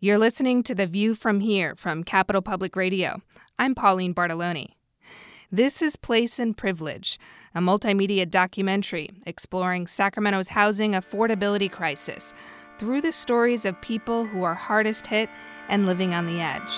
You're listening to The View from Here from Capital Public Radio. I'm Pauline Bartoloni. This is Place and Privilege, a multimedia documentary exploring Sacramento's housing affordability crisis through the stories of people who are hardest hit and living on the edge.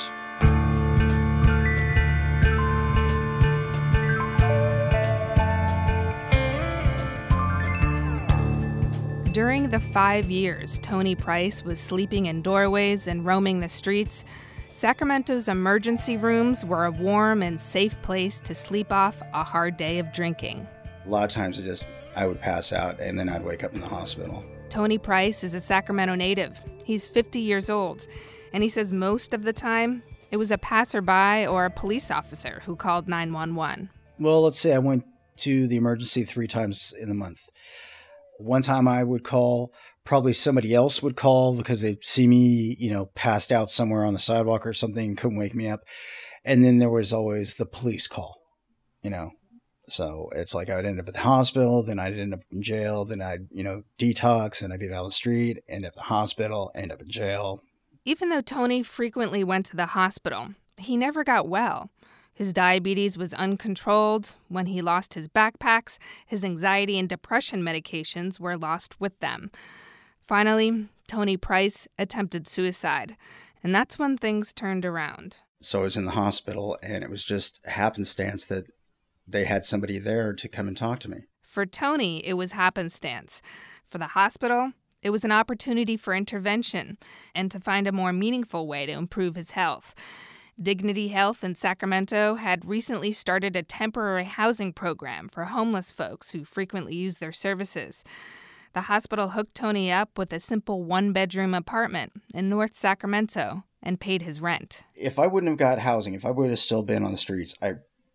During the 5 years Tony Price was sleeping in doorways and roaming the streets, Sacramento's emergency rooms were a warm and safe place to sleep off a hard day of drinking. A lot of times I would pass out and then I'd wake up in the hospital. Tony Price is a Sacramento native. He's 50 years old, and he says most of the time it was a passerby or a police officer who called 911. Well, let's say I went to the emergency 3 times in the month. One time I would call, probably somebody else would call because they'd see me, passed out somewhere on the sidewalk or something, couldn't wake me up. And then there was always the police call, So it's like I would end up at the hospital, then I'd end up in jail, then I'd, detox, and I'd be out on the street, end up at the hospital, end up in jail. Even though Tony frequently went to the hospital, he never got well. His diabetes was uncontrolled. When he lost his backpacks, his anxiety and depression medications were lost with them. Finally, Tony Price attempted suicide, and that's when things turned around. So I was in the hospital, and it was just happenstance that they had somebody there to come and talk to me. For Tony, it was happenstance. For the hospital, it was an opportunity for intervention and to find a more meaningful way to improve his health. Dignity Health in Sacramento had recently started a temporary housing program for homeless folks who frequently use their services. The hospital hooked Tony up with a simple 1-bedroom apartment in North Sacramento and paid his rent. If I wouldn't have got housing, if I would have still been on the streets, I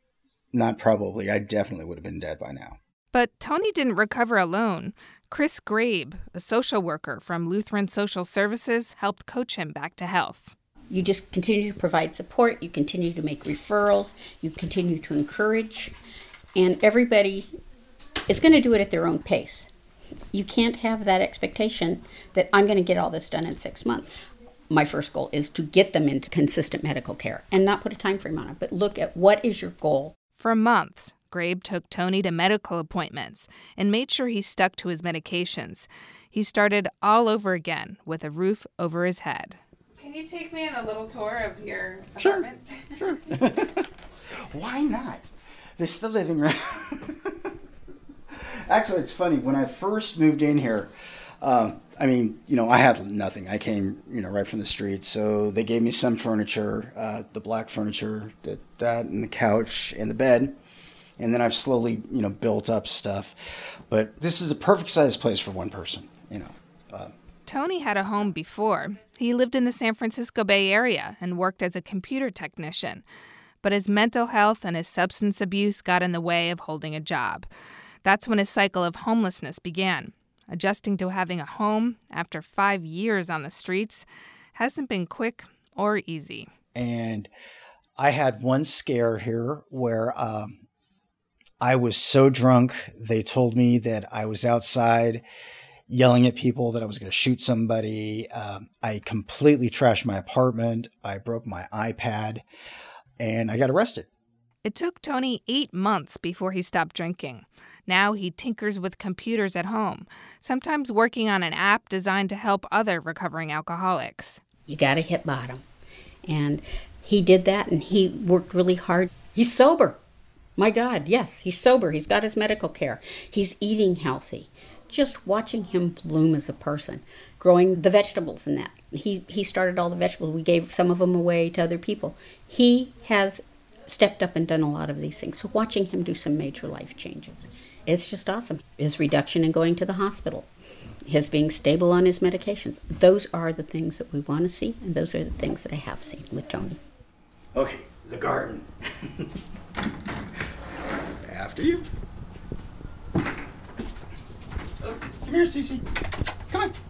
definitely would have been dead by now. But Tony didn't recover alone. Chris Grabe, a social worker from Lutheran Social Services, helped coach him back to health. You just continue to provide support, you continue to make referrals, you continue to encourage, and everybody is going to do it at their own pace. You can't have that expectation that I'm going to get all this done in 6 months. My first goal is to get them into consistent medical care and not put a time frame on it, but look at what is your goal. For months, Grabe took Tony to medical appointments and made sure he stuck to his medications. He started all over again with a roof over his head. Can you take me on a little tour of your apartment? Sure. Why not? This is the living room. Actually, it's funny. When I first moved in here, I had nothing. I came, right from the street. So they gave me some furniture, the black furniture, that and the couch and the bed. And then I've slowly, built up stuff. But this is a perfect size place for one person, Tony had a home before. He lived in the San Francisco Bay Area and worked as a computer technician. But his mental health and his substance abuse got in the way of holding a job. That's when his cycle of homelessness began. Adjusting to having a home after 5 years on the streets hasn't been quick or easy. And I had one scare here where I was so drunk, they told me that I was outside yelling at people, that I was going to shoot somebody. I completely trashed my apartment. I broke my iPad, and I got arrested. It took Tony 8 months before he stopped drinking. Now he tinkers with computers at home, sometimes working on an app designed to help other recovering alcoholics. You got to hit bottom. And he did that, and he worked really hard. He's sober. My God, yes, he's sober. He's got his medical care. He's eating healthy. Just watching him bloom as a person, growing the vegetables and that. He started all the vegetables. We gave some of them away to other people. He has stepped up and done a lot of these things. So watching him do some major life changes, it's just awesome. His reduction in going to the hospital, his being stable on his medications, those are the things that we want to see, and those are the things that I have seen with Tony. Okay, the garden. After you. Come here, Cece. Come on.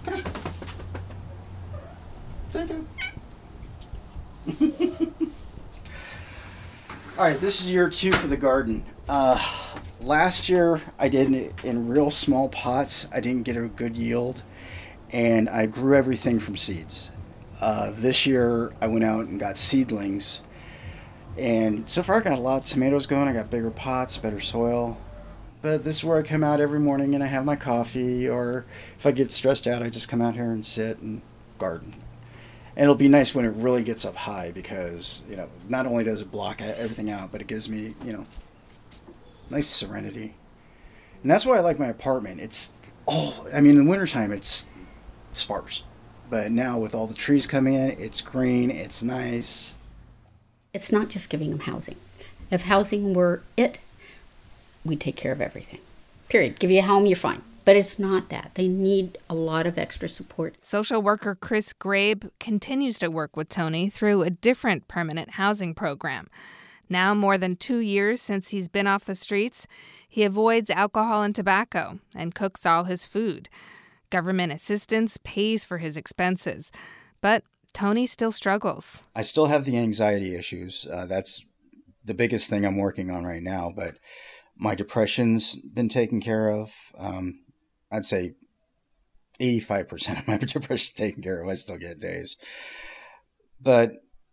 All right, this is year 2 for the garden. Last year, I did it in real small pots. I didn't get a good yield, and I grew everything from seeds. This year I went out and got seedlings. And so far I got a lot of tomatoes going. I got bigger pots, better soil. But this is where I come out every morning and I have my coffee, or if I get stressed out, I just come out here and sit and garden. And it'll be nice when it really gets up high because, not only does it block everything out, but it gives me, nice serenity. And that's why I like my apartment. In the wintertime, it's sparse. But now with all the trees coming in, it's green, it's nice. It's not just giving them housing. If housing were it, we'd take care of everything. Period. Give you a home, you're fine. But it's not that. They need a lot of extra support. Social worker Chris Grabe continues to work with Tony through a different permanent housing program. Now, more than 2 years since he's been off the streets, he avoids alcohol and tobacco and cooks all his food. Government assistance pays for his expenses. But Tony still struggles. I still have the anxiety issues. That's the biggest thing I'm working on right now. But my depression's been taken care of. I'd say 85% of my depression taken care of. I still get days. But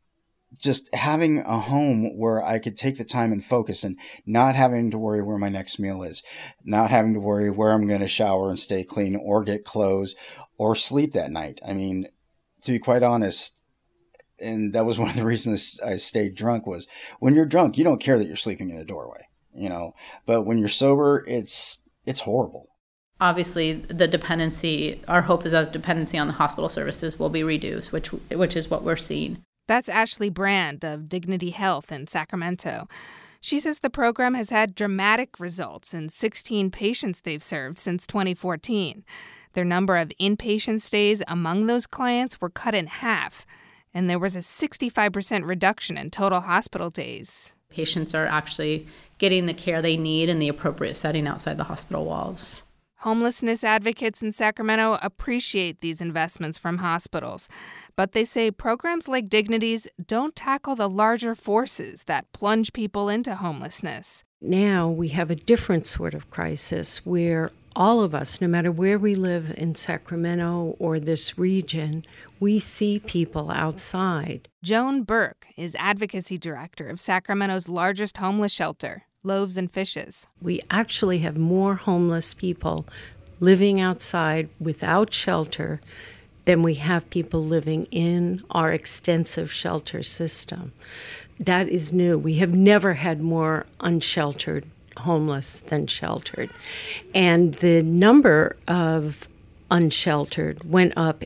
just having a home where I could take the time and focus and not having to worry where my next meal is, not having to worry where I'm going to shower and stay clean or get clothes or sleep that night. I mean, to be quite honest, and that was one of the reasons I stayed drunk, was when you're drunk, you don't care that you're sleeping in a doorway, but when you're sober, it's horrible. Obviously, the dependency, our hope is that the dependency on the hospital services will be reduced, which is what we're seeing. That's Ashley Brand of Dignity Health in Sacramento. She says the program has had dramatic results in 16 patients they've served since 2014. Their number of inpatient stays among those clients were cut in half, and there was a 65% reduction in total hospital days. Patients are actually getting the care they need in the appropriate setting outside the hospital walls. Homelessness advocates in Sacramento appreciate these investments from hospitals, but they say programs like Dignity's don't tackle the larger forces that plunge people into homelessness. Now we have a different sort of crisis where all of us, no matter where we live in Sacramento or this region, we see people outside. Joan Burke is advocacy director of Sacramento's largest homeless shelter, Loaves and Fishes. We actually have more homeless people living outside without shelter than we have people living in our extensive shelter system. That is new. We have never had more unsheltered homeless than sheltered. And the number of unsheltered went up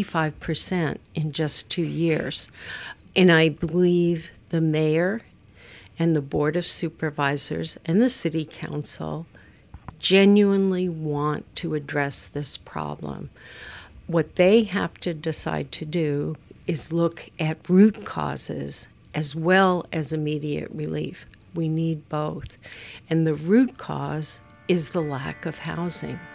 85% in just 2 years. And I believe the mayor and the Board of Supervisors and the City Council genuinely want to address this problem. What they have to decide to do is look at root causes as well as immediate relief. We need both. And the root cause is the lack of housing.